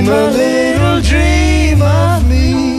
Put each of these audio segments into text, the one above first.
a little dream of me.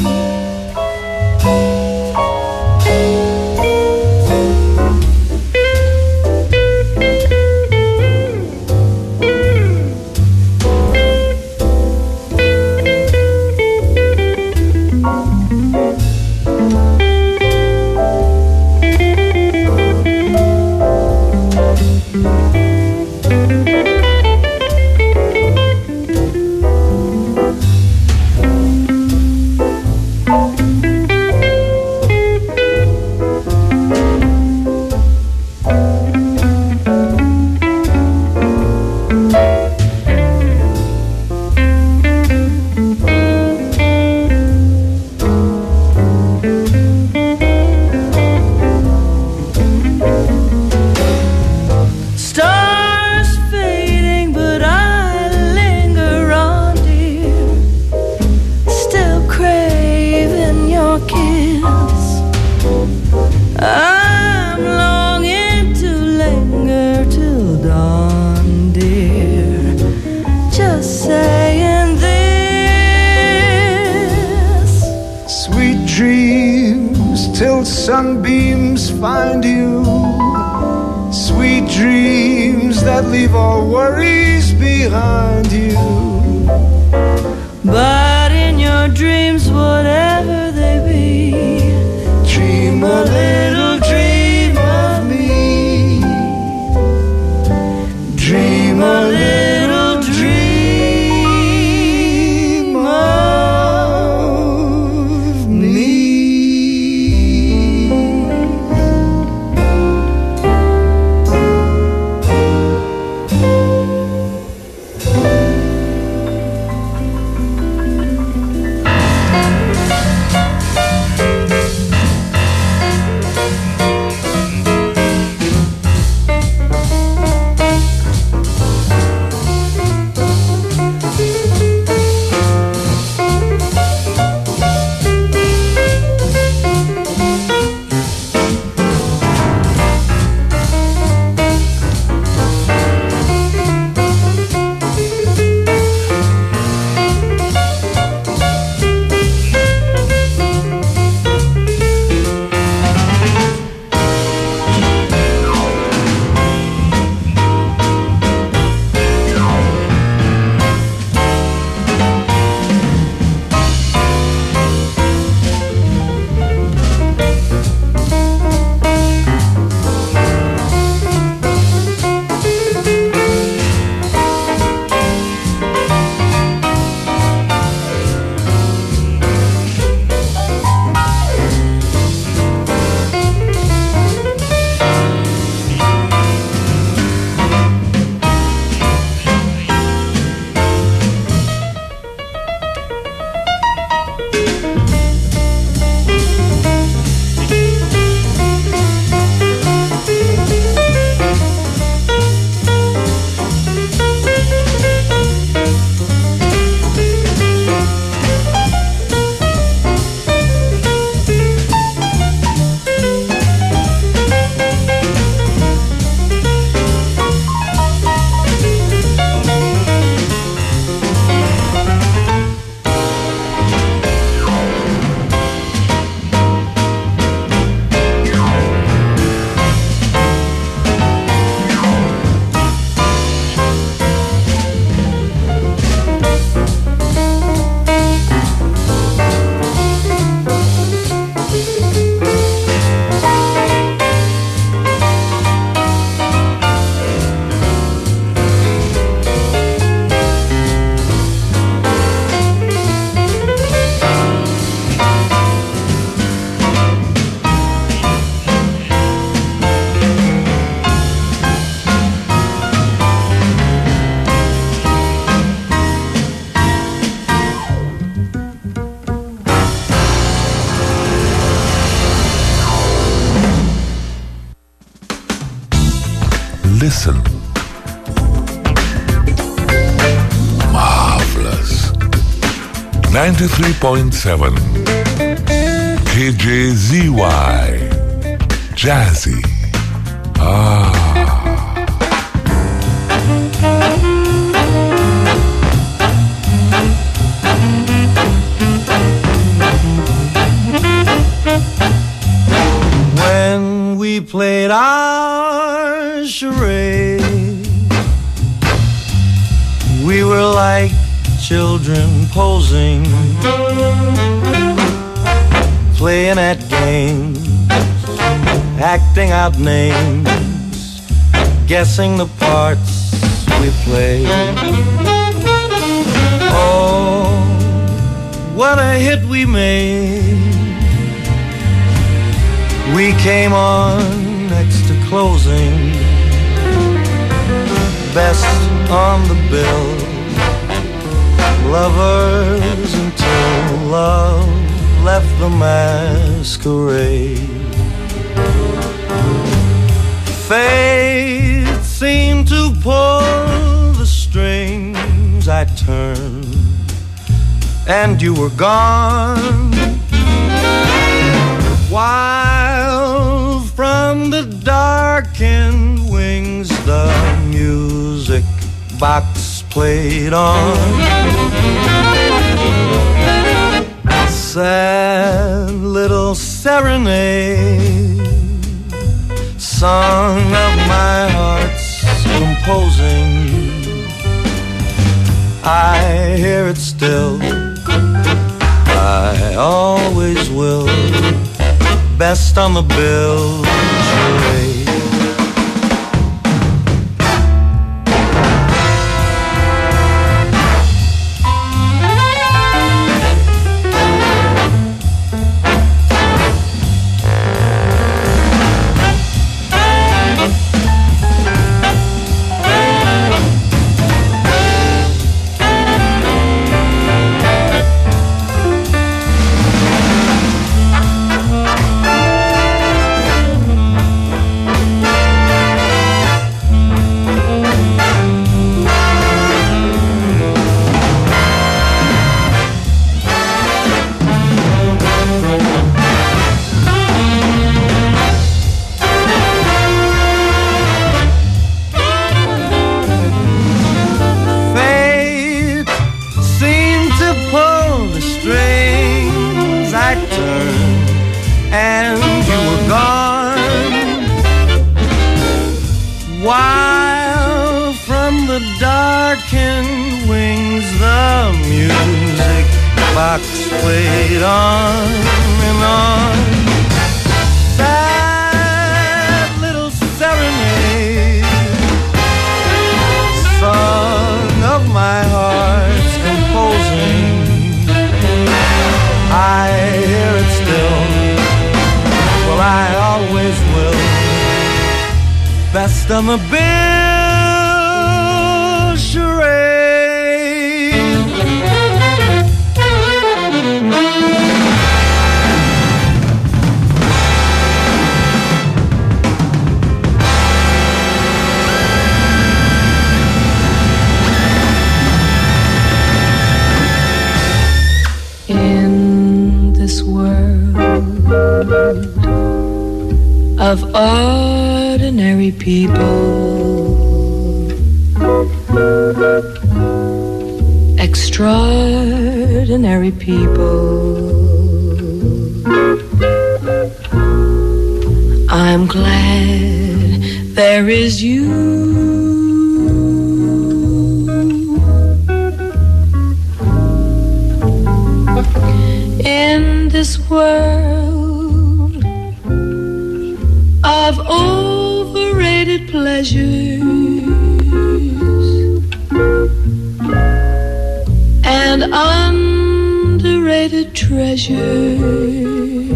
Sunbeams find you, sweet dreams that leave all worries behind you. But in your dreams, whatever they be, dream a little dream of me. Dream a little dream of me. Listen. Marvelous. 93.7 KJZY. Jazzy. children posing, playing at games, acting out names, guessing the parts we play. Oh, what a hit we made. We came on next to closing, best on the bill. Lovers until love left the masquerade. Fate seemed to pull the strings. I turned and you were gone, while from the darkened wings the music box played on. Sad little serenade, song of my heart's composing. I hear it still, I always will. Best on the bill, charade. Played on and on. Sad little serenade, song of my heart's composing. I hear it still, well I always will. Best on the bill, charade. Of ordinary people, extraordinary people, I'm glad there is you. In this world of overrated pleasures and underrated treasures,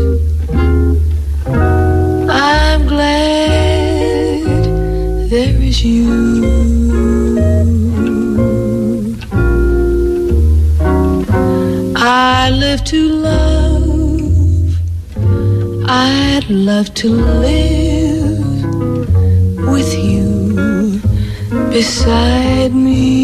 I'm glad there is you. I live to love, I'd love to live with you beside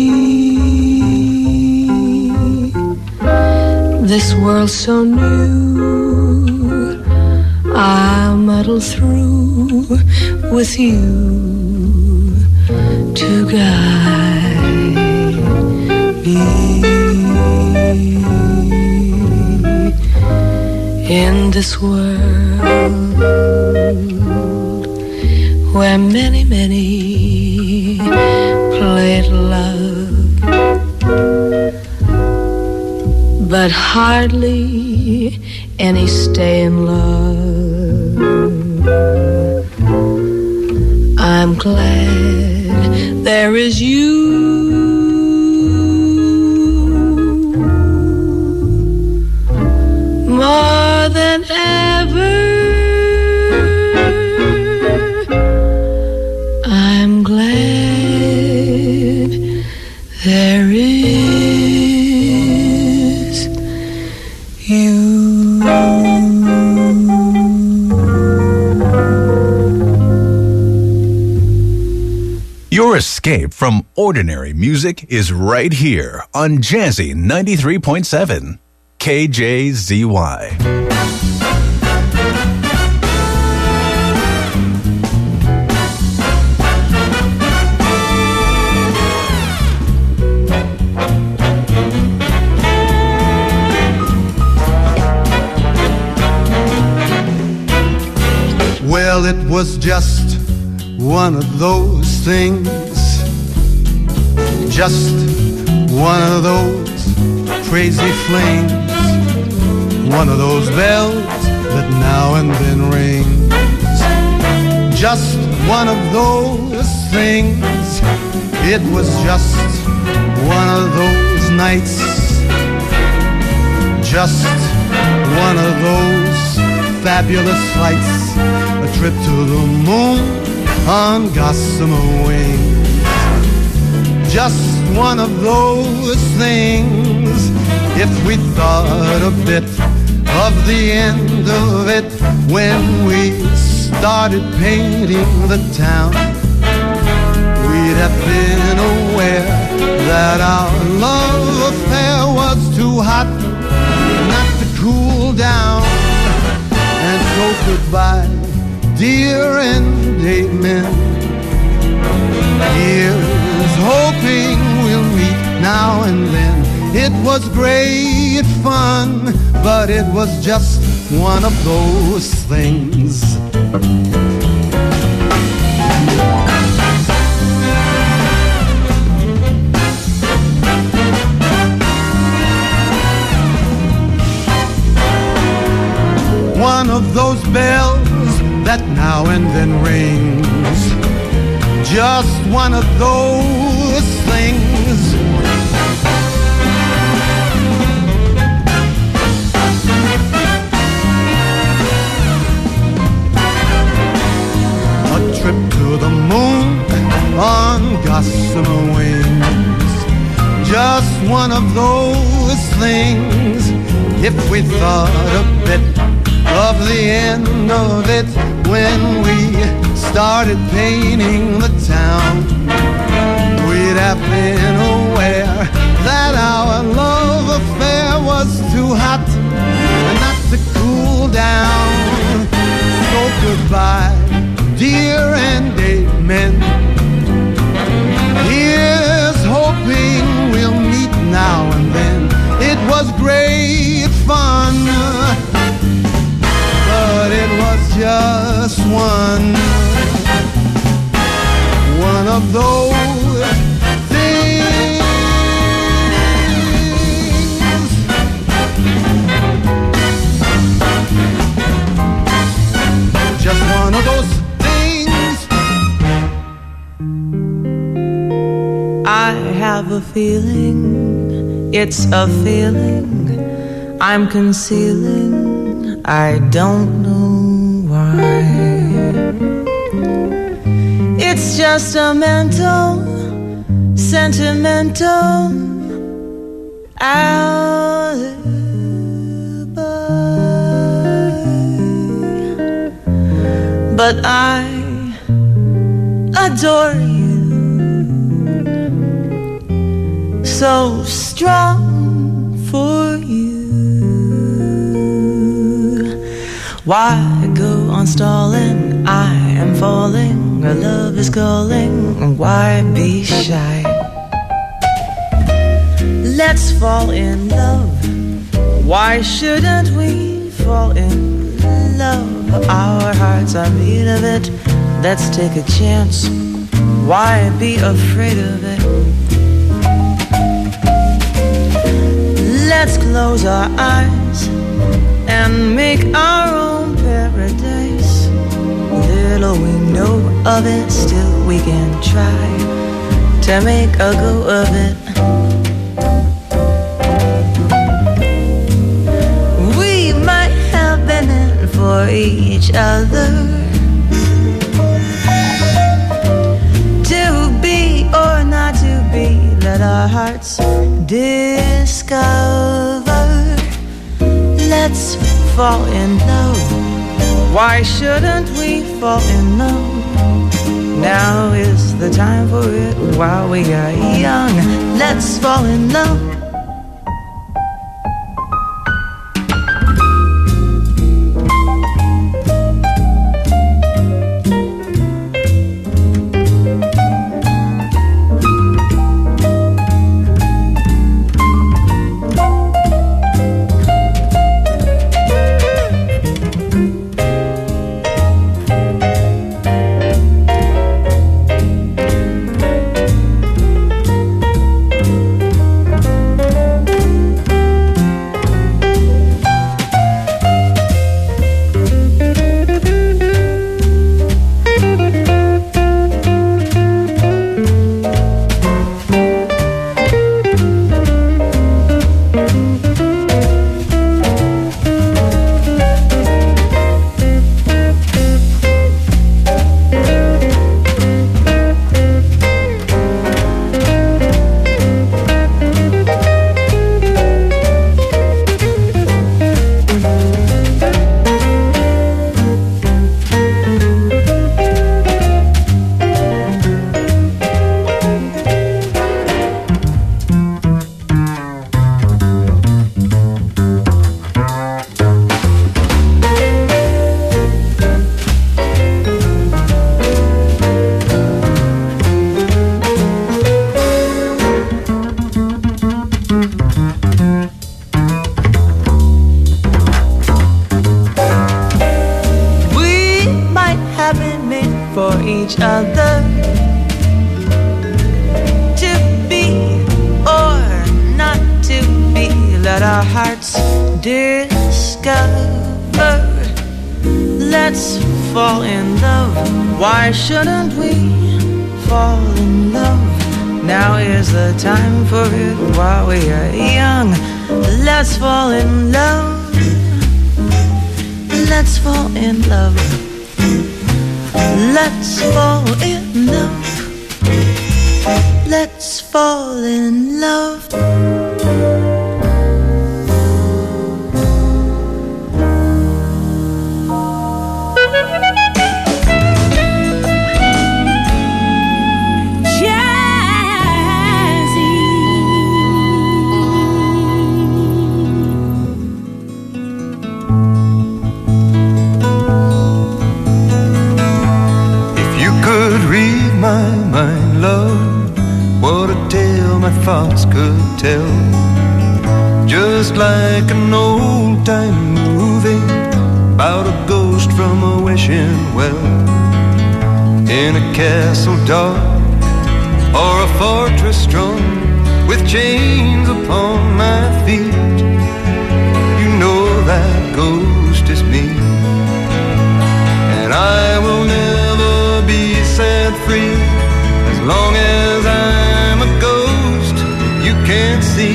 me. This world's so new, I'll muddle through with you to guide me. In this world where many, many play at love, but hardly any stay in love. I'm glad there is you. More than ever, I'm glad there is you. Your escape from ordinary music is right here on Jazzy 93.7 KJZY. Well, it was just one of those things, just one of those crazy flings, one of those bells that now and then rings, just one of those things. It was just one of those nights, just one of those fabulous flights, a trip to the moon on gossamer wings. Just one of those things. If we thought a bit of the end of it when we started painting the town, we'd have been aware that our love affair was too hot not to cool down. And so goodbye, dear, and amen. Here's hoping we'll meet now and then. It was great fun, but it was just one of those things. One of those bells that now and then rings, just one of those things. A trip to the moon on gossamer wings, just one of those things. If we thought a bit of the end of it when we started painting the town, we'd have been aware that our love affair was too hot not to cool down. So goodbye, dear, and amen. Here's hoping we'll meet now and then. It was great fun, but it was just one of those things. Just one of those things. I have a feeling, it's a feeling I'm concealing, I don't know why. It's just a mental, sentimental alibi. But I adore you, so strong for you. Why go on stalling? I am falling, our love is calling. Why be shy? Let's fall in love. Why shouldn't we fall in love? Our hearts are made of it. Let's take a chance. Why be afraid of it? Let's close our eyes and make our own paradise. Little we know of it, still we can try to make a go of it. We might have been in for each other, to be or not to be, let our hearts discover. Let's fall in love. Why shouldn't we fall in love? Now is the time for it while we are young. Let's fall in love. Why shouldn't we fall in love? Now is the time for it while we are young. Let's fall in love. Let's fall in love. Let's fall in love. Let's fall in love. Thoughts could tell, just like an old-time movie about a ghost from a wishing well, in a castle dark or a fortress strong with chains upon my feet. You know that ghost is me, and I will never be set free as long as I'm a ghost you can't see.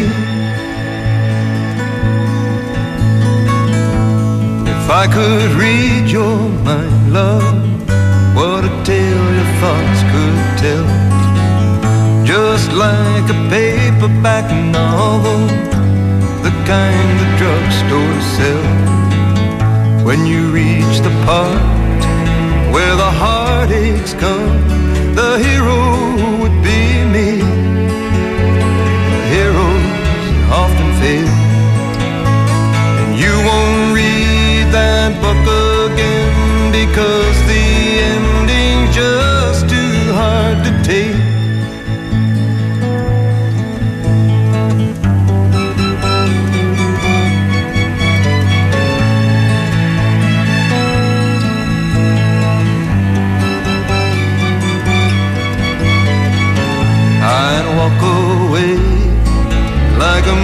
If I could read your mind, love, what a tale your thoughts could tell, just like a paperback novel, the kind the drugstores sell. When you reach the part where the heartaches come, the hero would be me. Heroes often fail, and you won't read that book again because the ending's just too hard to take.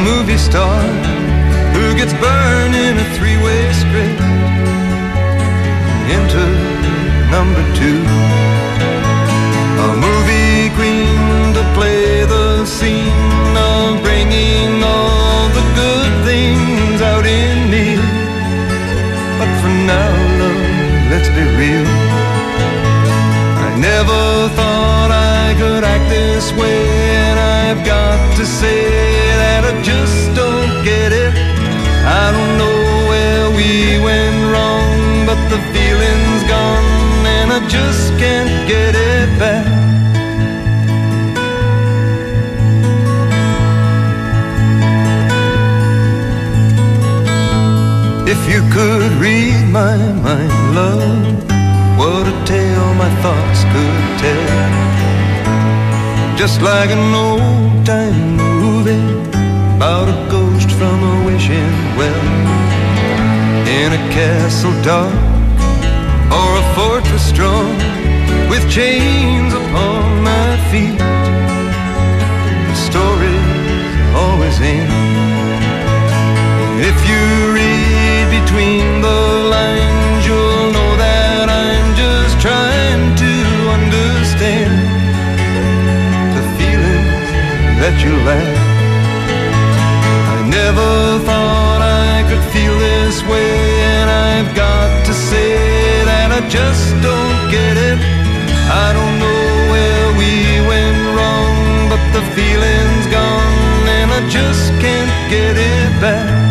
movie star who gets burned in a three-way script into number two. A movie queen to play the scene of bringing all the good things out in me. But for now, love, let's be real. I never thought I could act this way, and I've got to say that I just don't get it. I don't know where we went wrong, but the feeling's gone, and I just can't get it back. If you could read my mind, love, what a tale my thoughts could tell. Just like an old-time movie about a ghost from a wishing well, in a castle dark or a fortress strong, with chains upon my feet. The stories always end. If you read between the lines, you'll know that I'm just trying to understand the feelings that you lack. I never thought I could feel this way, and I've got to say that I just don't get it. I don't know where we went wrong, but the feeling's gone, and I just can't get it back.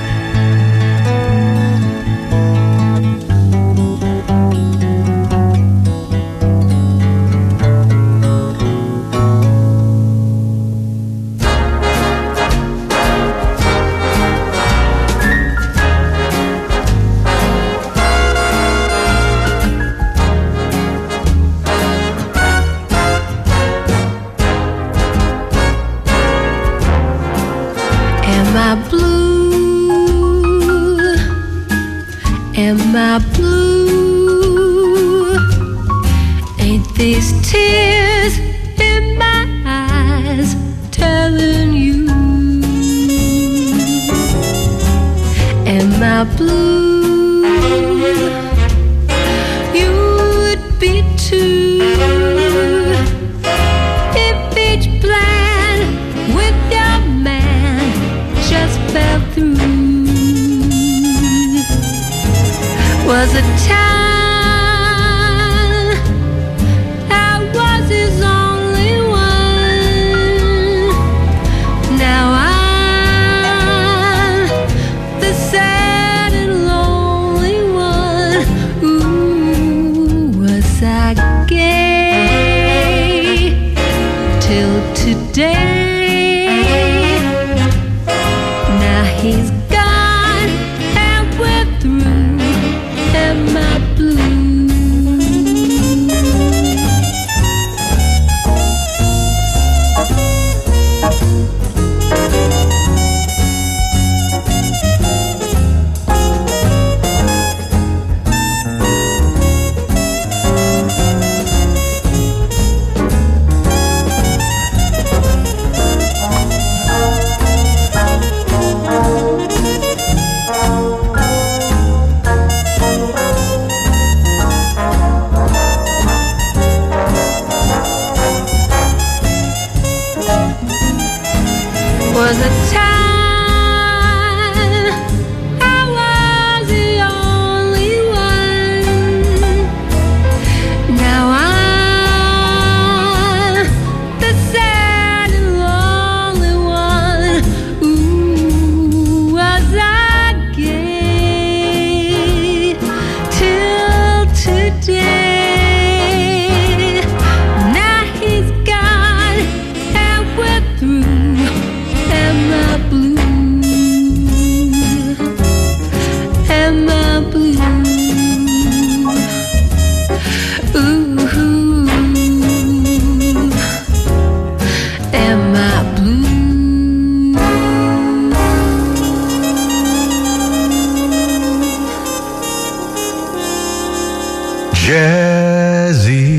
Am I blue? Ain't these tears in my eyes telling you? Am I blue? You would be too if each plan with your man just fell through. Was a time I was his only one. Now I'm the sad and lonely one. Ooh, was I gay till today? Now he's gone and we're through. Am I blue? Was a time I was the only one. Now I'm the sad and lonely one. Ooh, was I gay till today? Now he's gone and we're through. Am I blue? Am I blue? Ooh, am I blue? Jazzy.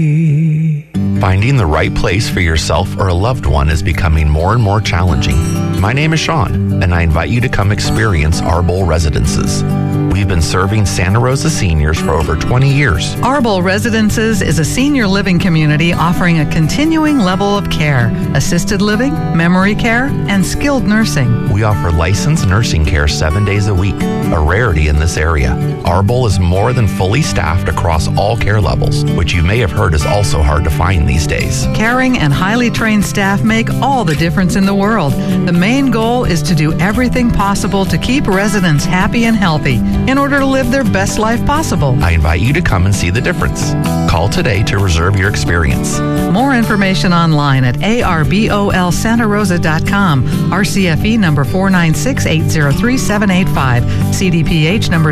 Finding the right place for yourself or a loved one is becoming more and more challenging. My name is Sean, and I invite you to come experience Arbol Residences. We've been serving Santa Rosa seniors for over 20 years. Arbol Residences is a senior living community offering a continuing level of care, assisted living, memory care, and skilled nursing. We offer licensed nursing care 7 days a week, a rarity in this area. Arbol is more than fully staffed across all care levels, which you may have heard is also hard to find these days. Caring and highly trained staff make all the difference in the world. The main goal is to do everything possible to keep residents happy and healthy in order to live their best life possible. I invite you to come and see the difference. Call today to reserve your experience. More information online at arbolsantarosa.com. RCFE number 496803785. CDPH number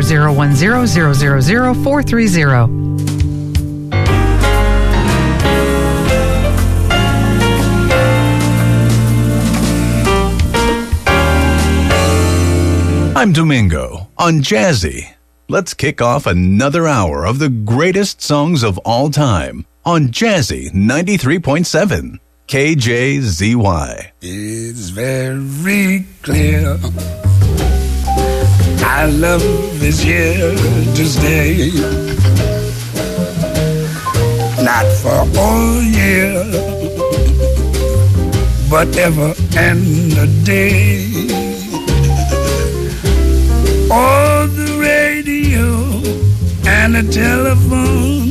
010000430. I'm Domingo on Jazzy. Let's kick off another hour of the greatest songs of all time on Jazzy 93.7 KJZY. It's very clear our love is here to stay. Not for all year, but ever and a day. Oh, the radio and the telephone,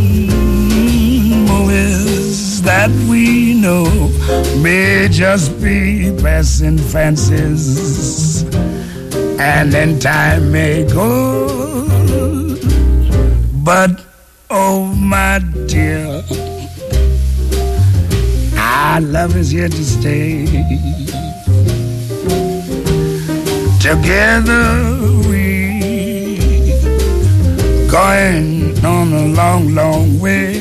movies that we know may just be passing fancies, and then time may go. But, oh my dear, our love is here to stay. Together we going on a long, long way.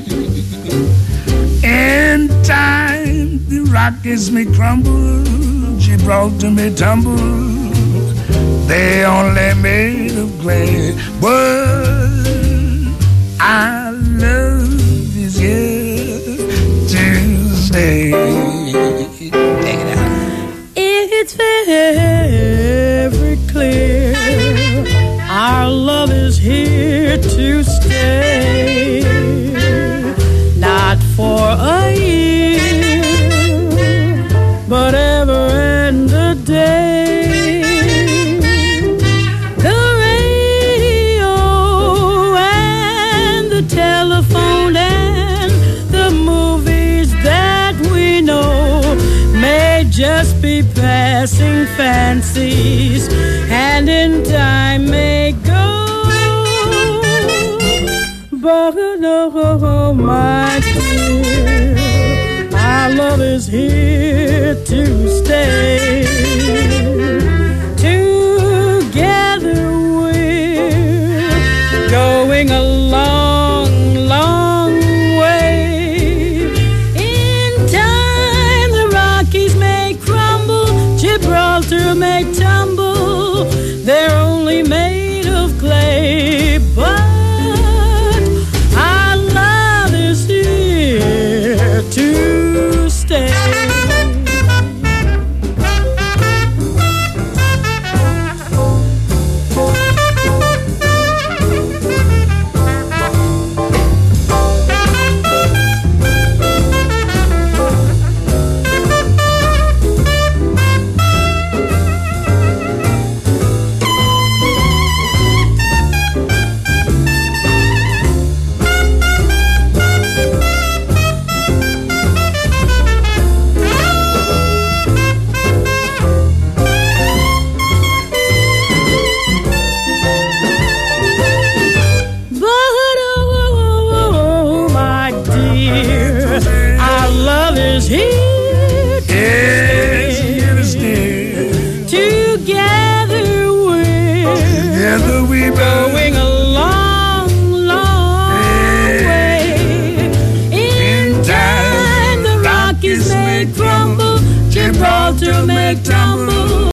In time the Rockies may crumble, Gibraltar may tumble, they only made of clay, but our love is here to stay. Take it out. It's very clear our love is here to stay, not for a year, but ever and a day. The radio and the telephone and the movies that we know may just be passing fancies, and in time may go. But oh my dear, our love is here to stay.